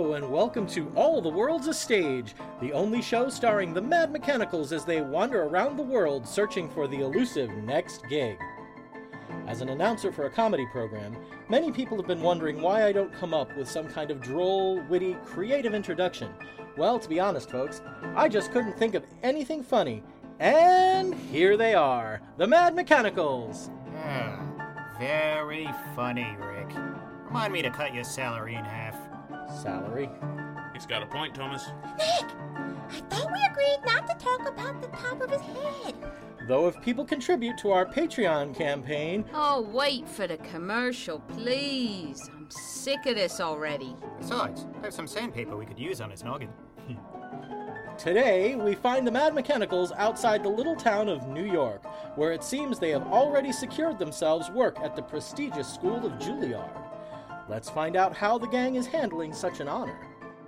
Hello and welcome to All the World's a Stage, the only show starring the Mad Mechanicals as they wander around the world searching for the elusive next gig. As an announcer for a comedy program, many people have been wondering why I don't come up with some kind of droll, witty, creative introduction. Well, to be honest, folks, I just couldn't think of anything funny. And here they are, the Mad Mechanicals! Very funny, Rick. Remind me to cut your salary in half. Salary? He's got a point, Thomas. Nick! I thought we agreed not to talk about the top of his head. Though if people contribute to our Patreon campaign... Oh, wait for the commercial, please. I'm sick of this already. Besides, there's some sandpaper we could use on his noggin. Today, we find the Mad Mechanicals outside the little town of New York, where it seems they have already secured themselves work at the prestigious School of Juilliard. Let's find out how the gang is handling such an honor.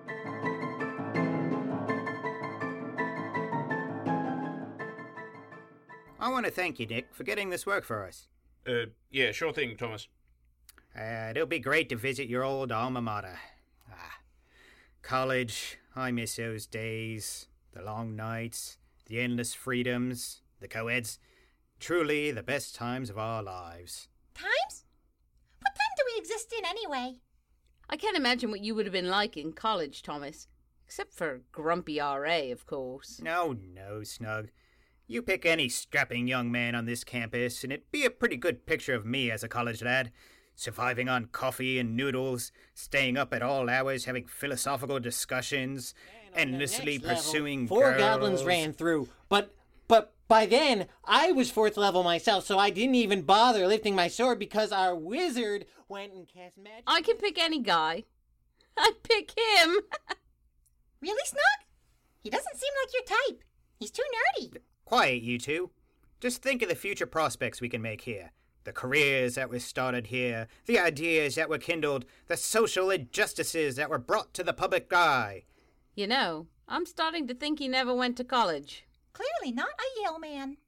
I want to thank you, Nick, for getting this work for us. Yeah, sure thing, Thomas. It'll be great to visit your old alma mater. College, I miss those days. The long nights, the endless freedoms, the co-eds. Truly the best times of our lives. Times? What time do we exist in anyway? I can't imagine what you would have been like in college, Thomas. Except for grumpy R.A., of course. No, Snug. You pick any strapping young man on this campus, and it'd be a pretty good picture of me as a college lad. Surviving on coffee and noodles, staying up at all hours having philosophical discussions, endlessly pursuing girls. 4 goblins ran through, but by then, I was 4th level myself, so I didn't even bother lifting my sword because our wizard went and cast magic. I can pick any guy. I'd pick him. Really, Snug? He doesn't seem like your type. He's too nerdy. Quiet, you two. Just think of the future prospects we can make here. The careers that were started here, the ideas that were kindled, the social injustices that were brought to the public eye. You know, I'm starting to think he never went to college. Clearly not a Yale man.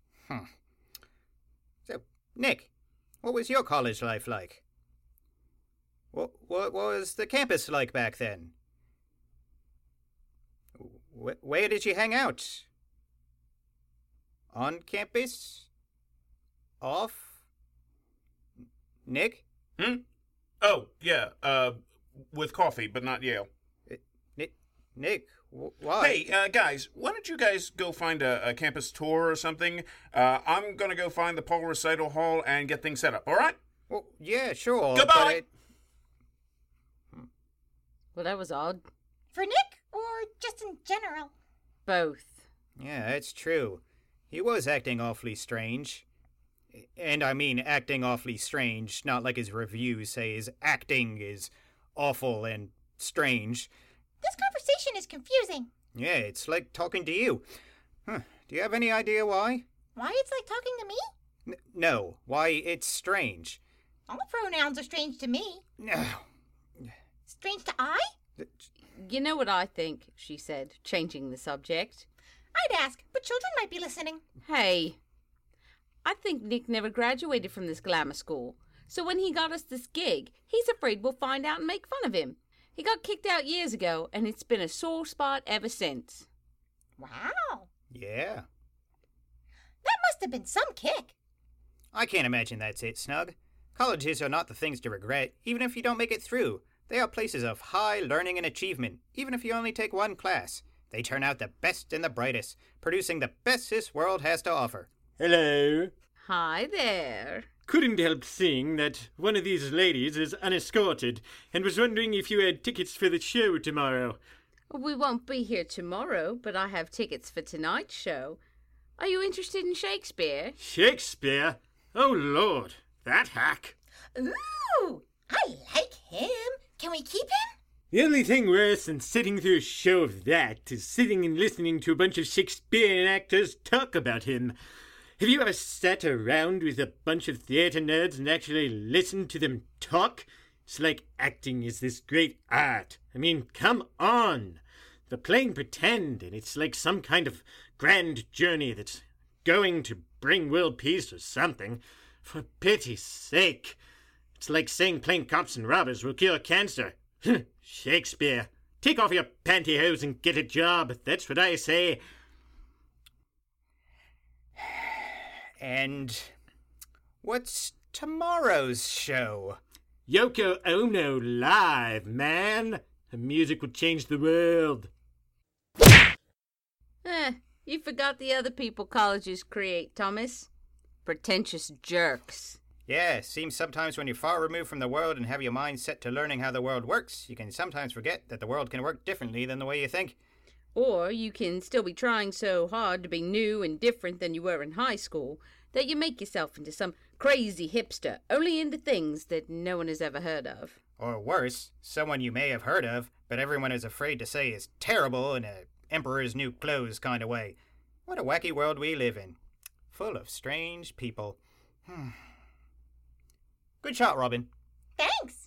So, Nick, what was your college life like? What was the campus like back then? Where did you hang out? On campus? Off? Nick? Oh, yeah, with coffee, but not Yale. Nick, why? Hey, guys, why don't you guys go find a campus tour or something? I'm gonna go find the Paul Recital Hall and get things set up, all right? Well, yeah, sure. Goodbye! Well, that was odd. For Nick, or just in general? Both. Yeah, it's true. He was acting awfully strange. And I mean acting awfully strange, not like his reviews say his acting is awful and strange. This conversation is confusing. Yeah, it's like talking to you. Do you have any idea why? Why it's like talking to me? No, why it's strange. All pronouns are strange to me. No. Strange to I? You know what I think, she said, changing the subject. I'd ask, but children might be listening. Hey, I think Nick never graduated from this glamour school. So when he got us this gig, he's afraid we'll find out and make fun of him. He got kicked out years ago, and it's been a sore spot ever since. Wow. Yeah. That must have been some kick. I can't imagine that's it, Snug. Colleges are not the things to regret, even if you don't make it through. They are places of high learning and achievement, even if you only take one class. They turn out the best and the brightest, producing the best this world has to offer. Hello. Hi there. Couldn't help seeing that one of these ladies is unescorted and was wondering if you had tickets for the show tomorrow. We won't be here tomorrow, but I have tickets for tonight's show. Are you interested in Shakespeare? Shakespeare? Oh, Lord, that hack. Ooh, I like him. Can we keep him? The only thing worse than sitting through a show of that is sitting and listening to a bunch of Shakespearean actors talk about him. Have you ever sat around with a bunch of theatre nerds and actually listened to them talk? It's like acting is this great art. I mean, come on. They're playing pretend, and it's like some kind of grand journey that's going to bring world peace or something. For pity's sake. It's like saying playing cops and robbers will cure cancer. Shakespeare. Take off your pantyhose and get a job. That's what I say. And what's tomorrow's show? Yoko Ono live, man. The music will change the world. You forgot the other people colleges create, Thomas. Pretentious jerks. Yeah, seems sometimes when you're far removed from the world and have your mind set to learning how the world works, you can sometimes forget that the world can work differently than the way you think. Or you can still be trying so hard to be new and different than you were in high school that you make yourself into some crazy hipster, only into things that no one has ever heard of. Or worse, someone you may have heard of, but everyone is afraid to say is terrible in a Emperor's New Clothes kind of way. What a wacky world we live in. Full of strange people. Good shot, Robin. Thanks.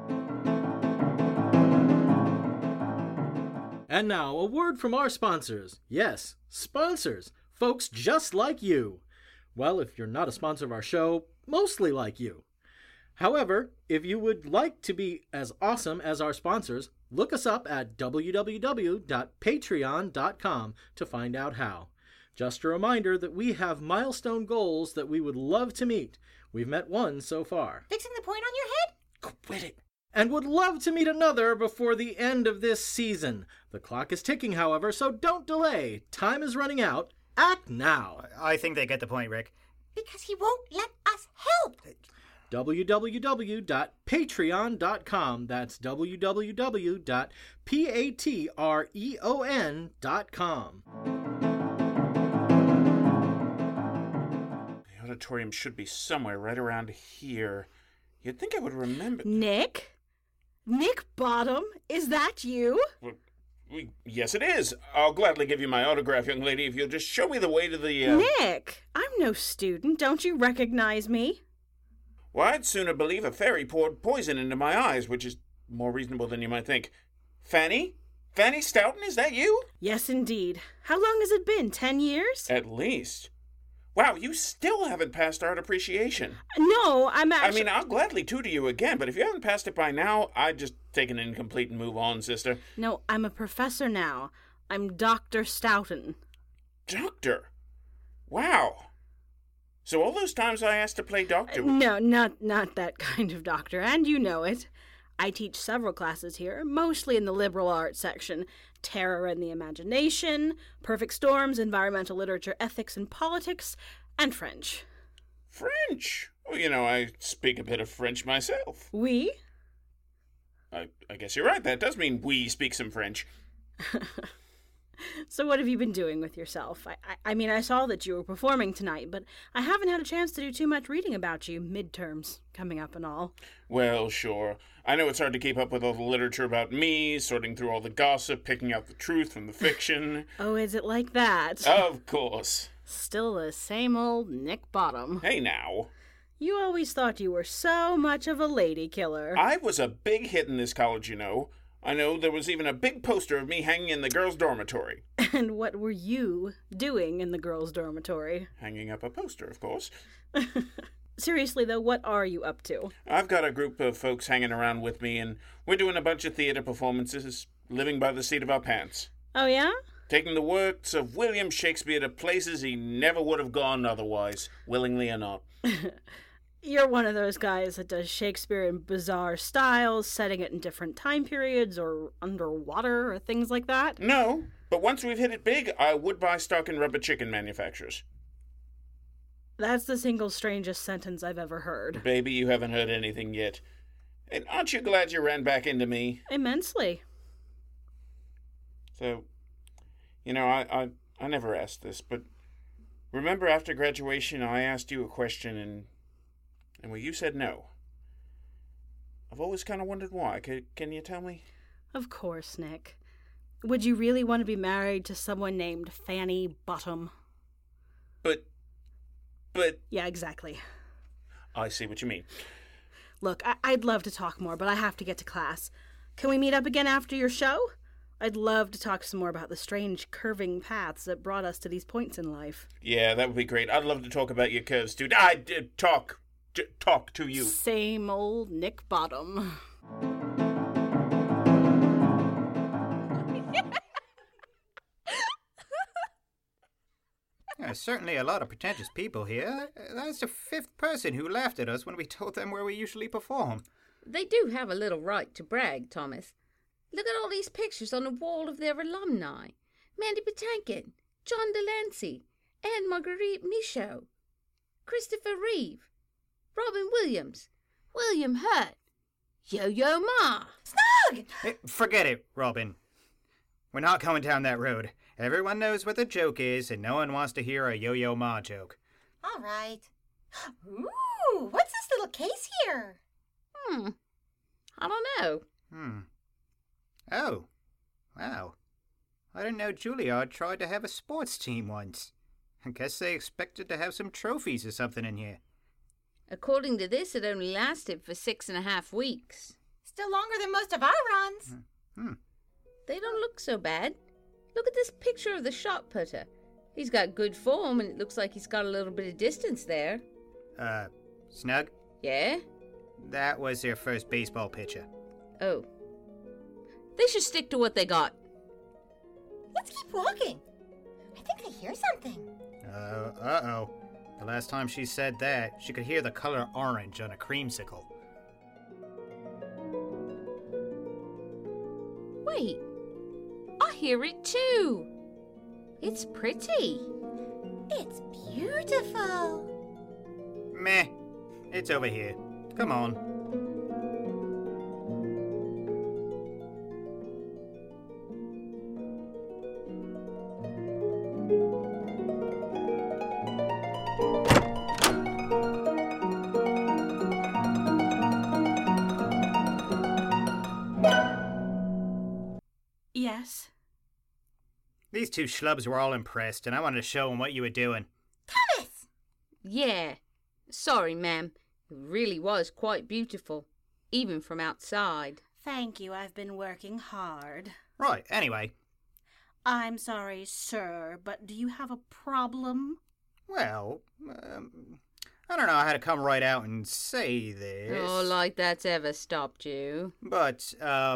And now, a word from our sponsors. Yes, sponsors. Folks just like you. Well, if you're not a sponsor of our show, mostly like you. However, if you would like to be as awesome as our sponsors, look us up at www.patreon.com to find out how. Just a reminder that we have milestone goals that we would love to meet. We've met one so far. Fixing the point on your head? Quit it. And would love to meet another before the end of this season. The clock is ticking, however, so don't delay. Time is running out. Act now. I think they get the point, Rick. Because he won't let us help. www.patreon.com. That's www.patreon.com. The auditorium should be somewhere right around here. You'd think I would remember. Nick? Nick Bottom? Is that you? Yes, it is. I'll gladly give you my autograph, young lady, if you'll just show me the way to the, Nick! I'm no student. Don't you recognize me? Well, I'd sooner believe a fairy poured poison into my eyes, which is more reasonable than you might think. Fanny? Fanny Stoughton, is that you? Yes, indeed. How long has it been? 10 years? At least. Wow, you still haven't passed art appreciation. No, I'm actually... I mean, I'll gladly tutor you again, but if you haven't passed it by now, I'd just take an incomplete and move on, sister. No, I'm a professor now. I'm Dr. Stoughton. Doctor? Wow. So all those times I asked to play doctor... No, not that kind of doctor, and you know it. I teach several classes here, mostly in the liberal arts section. Terror and the Imagination, Perfect Storms, Environmental Literature, Ethics and Politics, and French. French? Well, you know, I speak a bit of French myself. Oui? I guess you're right. That does mean we speak some French. So what have you been doing with yourself? I mean, I saw that you were performing tonight, but I haven't had a chance to do too much reading about you. Midterms coming up and all. Well, sure. I know it's hard to keep up with all the literature about me, sorting through all the gossip, picking out the truth from the fiction. Oh, is it like that? Of course. Still the same old Nick Bottom. Hey, now. You always thought you were so much of a lady killer. I was a big hit in this college, you know. I know there was even a big poster of me hanging in the girls' dormitory. And what were you doing in the girls' dormitory? Hanging up a poster, of course. Seriously, though, what are you up to? I've got a group of folks hanging around with me, and we're doing a bunch of theater performances, living by the seat of our pants. Oh, yeah? Taking the works of William Shakespeare to places he never would have gone otherwise, willingly or not. You're one of those guys that does Shakespeare in bizarre styles, setting it in different time periods or underwater or things like that? No, but once we've hit it big, I would buy stock in rubber chicken manufacturers. That's the single strangest sentence I've ever heard. Baby, you haven't heard anything yet. And aren't you glad you ran back into me? Immensely. So, you know, I never asked this, but remember after graduation I asked you a question and well, you said no. I've always kind of wondered why. Can you tell me? Of course, Nick. Would you really want to be married to someone named Fanny Bottom? But... Yeah, exactly. I see what you mean. Look, I'd love to talk more, but I have to get to class. Can we meet up again after your show? I'd love to talk some more about the strange curving paths that brought us to these points in life. Yeah, that would be great. I'd love to talk about your curves, too. Talk to you. Same old Nick Bottom. There's certainly a lot of pretentious people here. That's the 5th person who laughed at us when we told them where we usually perform. They do have a little right to brag, Thomas. Look at all these pictures on the wall of their alumni. Mandy Patinkin, John Delancey, Anne Marguerite Michaud, Christopher Reeve, Robin Williams, William Hurt, Yo-Yo Ma. Snug! Hey, forget it, Robin. We're not going down that road. Everyone knows what the joke is, and no one wants to hear a Yo-Yo Ma joke. All right. Ooh, what's this little case here? I don't know. Oh, wow. I didn't know Juilliard tried to have a sports team once. I guess they expected to have some trophies or something in here. According to this, it only lasted for 6.5 weeks. Still longer than most of our runs. They don't look so bad. Look at this picture of the shot putter. He's got good form, and it looks like he's got a little bit of distance there. Snug? Yeah? That was their first baseball pitcher. Oh. They should stick to what they got. Let's keep walking. I think I hear something. Uh-oh. The last time she said that, she could hear the color orange on a creamsicle. Wait. I hear it too. It's pretty. It's beautiful. Meh. It's over here. Come on. Yes. These two schlubs were all impressed, and I wanted to show them what you were doing. Thomas! Yeah. Sorry, ma'am. It really was quite beautiful, even from outside. Thank you, I've been working hard. Right, anyway. I'm sorry, sir, but do you have a problem? Well, I don't know how to come right out and say this. Oh, like that's ever stopped you. But,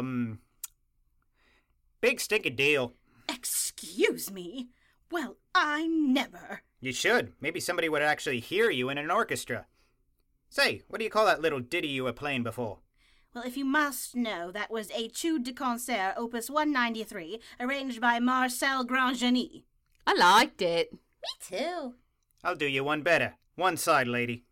big stinking deal. Excuse me? Well, I never. You should. Maybe somebody would actually hear you in an orchestra. Say, what do you call that little ditty you were playing before? Well, if you must know, that was Etude de Concert, Opus 193, arranged by Marcel Grandgenie. I liked it. Me too. I'll do you one better. One side, lady.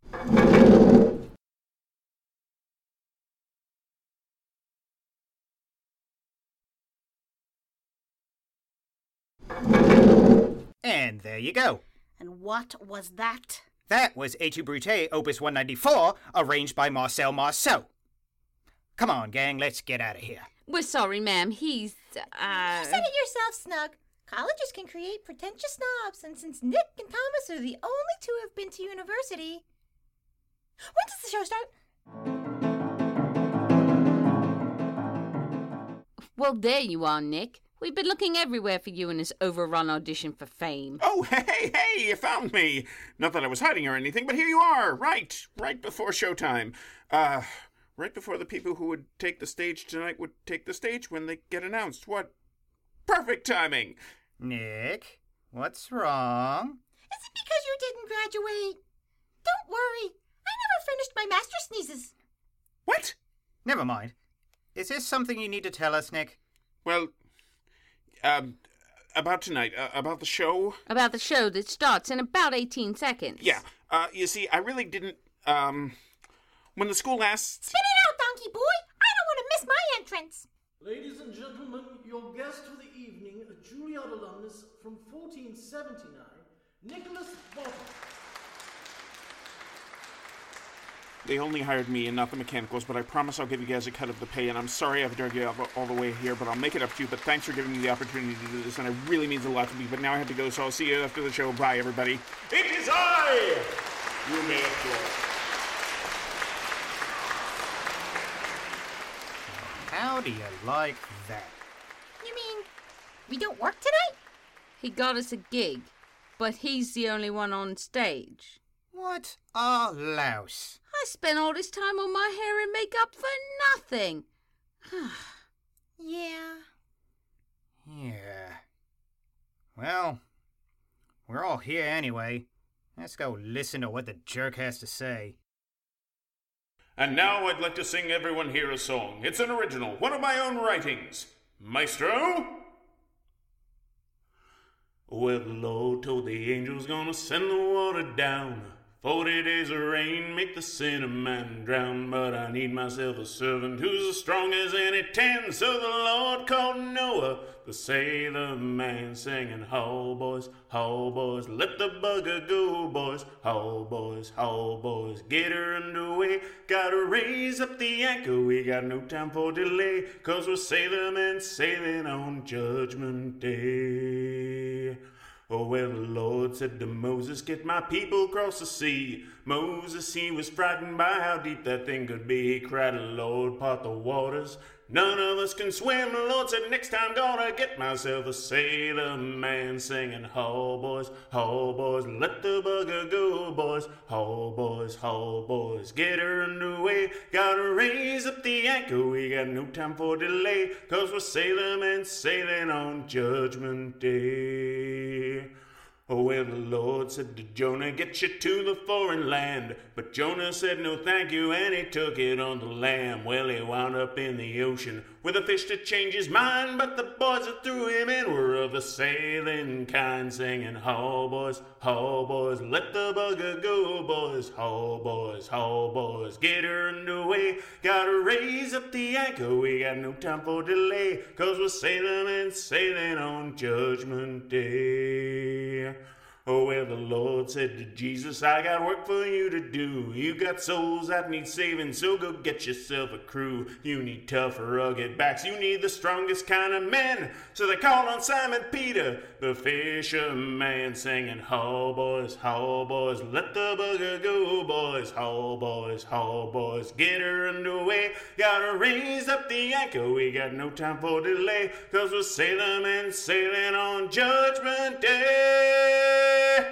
And there you go. And what was that? That was Etude Brute, Opus 194, arranged by Marcel Marceau. Come on, gang, let's get out of here. We're sorry, ma'am. He's, You said it yourself, Snug. Colleges can create pretentious snobs, and since Nick and Thomas are the only two who have been to university... When does the show start? Well, there you are, Nick. We've been looking everywhere for you in this overrun audition for fame. Oh, hey, you found me. Not that I was hiding or anything, but here you are, right before showtime. Right before the people who would take the stage tonight would take the stage when they get announced. What perfect timing. Nick, what's wrong? Is it because you didn't graduate? Don't worry. I never finished my master's thesis. What? Never mind. Is this something you need to tell us, Nick? Well, about tonight, about the show. About the show that starts in about 18 seconds. Yeah, you see, I really didn't, when the school asked... Spit it out, donkey boy! I don't want to miss my entrance! Ladies and gentlemen, your guest for the evening, a Juilliard alumnus from 1479, Nicholas Bottom. They only hired me and not the mechanicals, but I promise I'll give you guys a cut of the pay, and I'm sorry I've dragged you all the way here, but I'll make it up to you, but thanks for giving me the opportunity to do this, and it really means a lot to me, but now I have to go, so I'll see you after the show. Bye, everybody. It is I! You may applaud. How do you like that? You mean, we don't work tonight? He got us a gig, but he's the only one on stage. What a louse. I spent all this time on my hair and makeup for nothing. Yeah. Yeah. Well, We're all here anyway. Let's go listen to what the jerk has to say. And now I'd like to sing everyone here a song. It's an original, one of my own writings. Maestro? Well, the Lord told the angels gonna send the water down. 40 days of rain make the sinner man drown. But I need myself a servant who's as strong as any 10. So the Lord called Noah, the sailor man, singing, haul boys, let the bugger go, boys. Haul boys, get her underway. Gotta raise up the anchor, we got no time for delay. 'Cause we're sailor men sailing on Judgment Day. Oh, well, the Lord said to Moses, get my people across the sea. Moses, he was frightened by how deep that thing could be. He cried, Lord, part the waters. None of us can swim. The Lord said, next time gonna get myself a sailor man, singing, haul boys, let the bugger go, boys. Haul boys, get her underway. Gotta raise up the anchor, we got no time for delay. 'Cause we're sailor men sailing on Judgment Day. Oh, well, the Lord said to Jonah, get you to the foreign land. But Jonah said no thank you, and he took it on the lam. Well, he wound up in the ocean with a fish to change his mind. But the boys that threw him in were of the sailing kind, singing, haul boys, let the bugger go, boys. Haul boys, get her underway. Gotta raise up the anchor, we got no time for delay. 'Cause we're sailor men sailing on Judgment Day. Oh, well, the Lord said to Jesus, I got work for you to do. You got souls that need saving, so go get yourself a crew. You need tough, rugged backs, you need the strongest kind of men. So they called on Simon Peter, the fisherman, singing, haul boys, let the bugger go, boys. Haul boys, get her underway. Gotta raise up the anchor, we got no time for delay. 'Cause we're sailor men sailing on Judgment Day.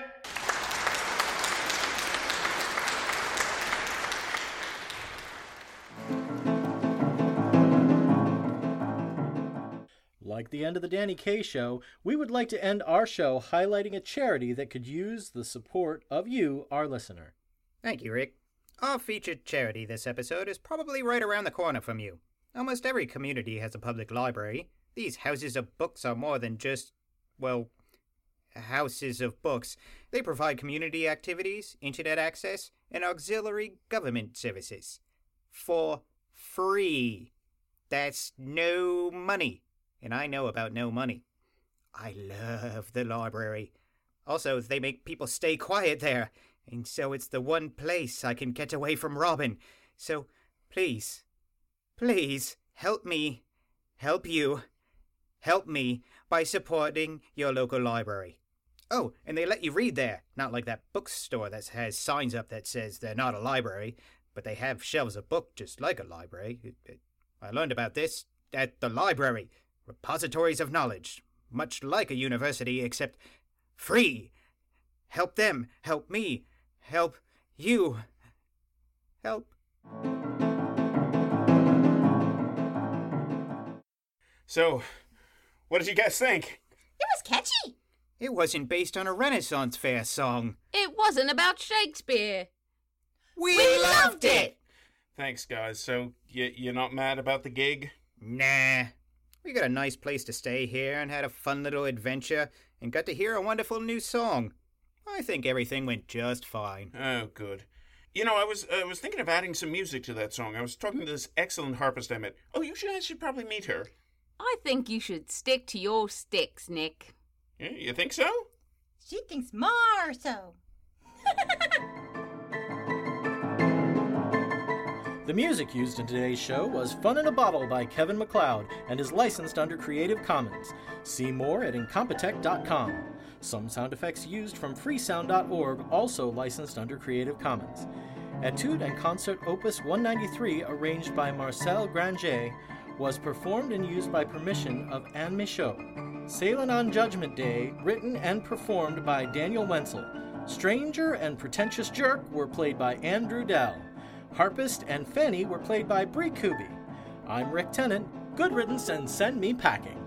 Like the end of the Danny Kaye Show, we would like to end our show highlighting a charity that could use the support of you, our listener. Thank you, Rick. Our featured charity this episode is probably right around the corner from you. Almost every community has a public library. These houses of books are more than just, well, houses of books. They provide community activities, internet access, and auxiliary government services. For free. That's no money. And I know about no money. I love the library. Also, they make people stay quiet there. And so it's the one place I can get away from Robin. So, please, help me, help you, help me by supporting your local library. Oh, and they let you read there. Not like that bookstore that has signs up that says they're not a library, but they have shelves of books just like a library. I learned about this at the library. Repositories of knowledge, much like a university, except free. Help them, help me, help you, help. So, what did you guys think? It was catchy. It wasn't based on a Renaissance fair song. It wasn't about Shakespeare. We loved it! Thanks, guys. So, you're not mad about the gig? Nah. We got a nice place to stay here and had a fun little adventure and got to hear a wonderful new song. I think everything went just fine. Oh, good. You know, I was thinking of adding some music to that song. I was talking to this excellent harpist I met. Oh, I should probably meet her. I think you should stick to your sticks, Nick. Yeah, you think so? She thinks more so. The music used in today's show was Fun in a Bottle by Kevin MacLeod and is licensed under Creative Commons. See more at Incompetech.com. Some sound effects used from freesound.org, also licensed under Creative Commons. Etude and Concert Opus 193, arranged by Marcel Granger, was performed and used by permission of Anne Michaud. Sailing on Judgment Day, written and performed by Daniel Wenzel. Stranger and Pretentious Jerk were played by Andrew Dell. Harpist and Fanny were played by Bree Kuby. I'm Rick Tennant. Good riddance and send me packing.